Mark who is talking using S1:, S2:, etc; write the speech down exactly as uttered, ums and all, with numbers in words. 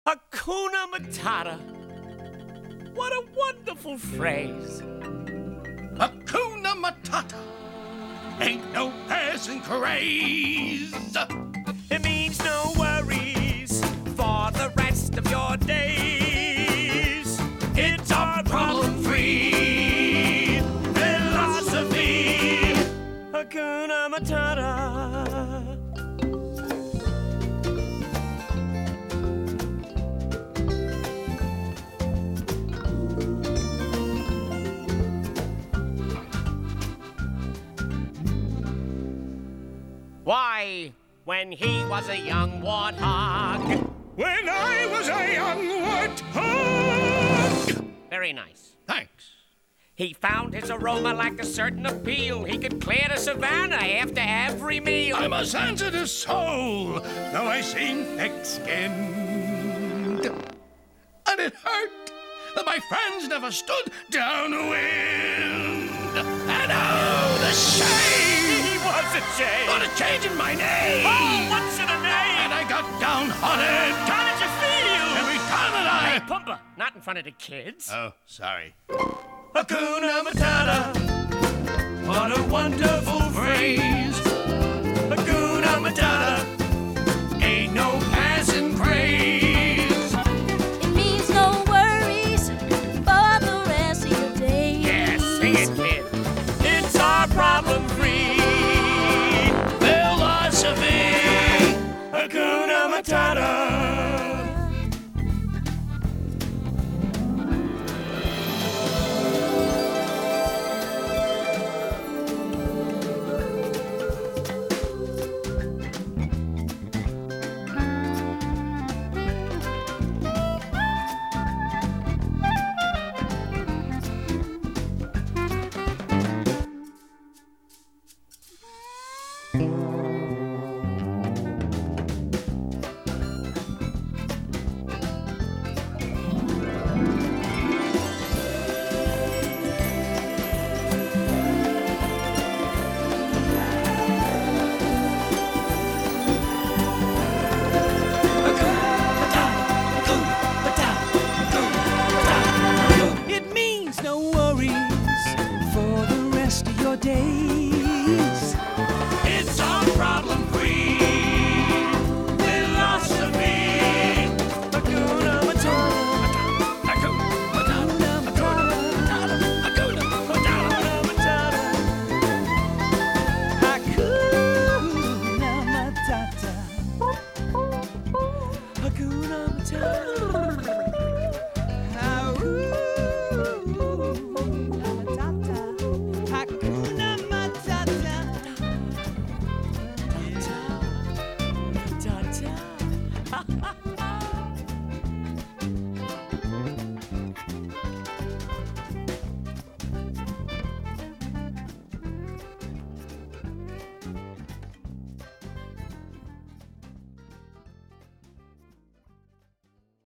S1: Hakuna Matata. What a wonderful phrase.
S2: Hakuna Matata. Ain't no passing craze.
S1: It means no worries for the rest of your days. It's our problem-free philosophy. Hakuna Matata. Why, when he was a young warthog.
S2: When I was a young warthog.
S1: Very nice.
S2: Thanks.
S1: He found his aroma lacked a certain appeal. He could clear the savannah after every meal.
S2: I'm a sensitive soul, though I seem thick-skinned. And it hurt that my friends never stood downwind. And oh, the shame!
S1: He was a shame.
S2: What a change in my name!
S1: Oh, what's in a name?
S2: And I got downhearted.
S1: How did you feel?
S2: Every time that
S1: Hey,
S2: I...
S1: Pumbaa, not in front of the kids.
S2: Oh, sorry.
S1: Hakuna Matata. What a wonderful phrase. Hakuna Matata. Ain't no passing craze.
S3: It means no worries for the rest of your days.
S1: Yes, sing it, kid. It's our problem-free philosophy. Hakuna Matata. It means no worries for the rest of your days. It's our problem-free philosophy. Hakuna Matata. Hakuna Matata. Hakuna Matata. Hakuna Matata. Hakuna Matata.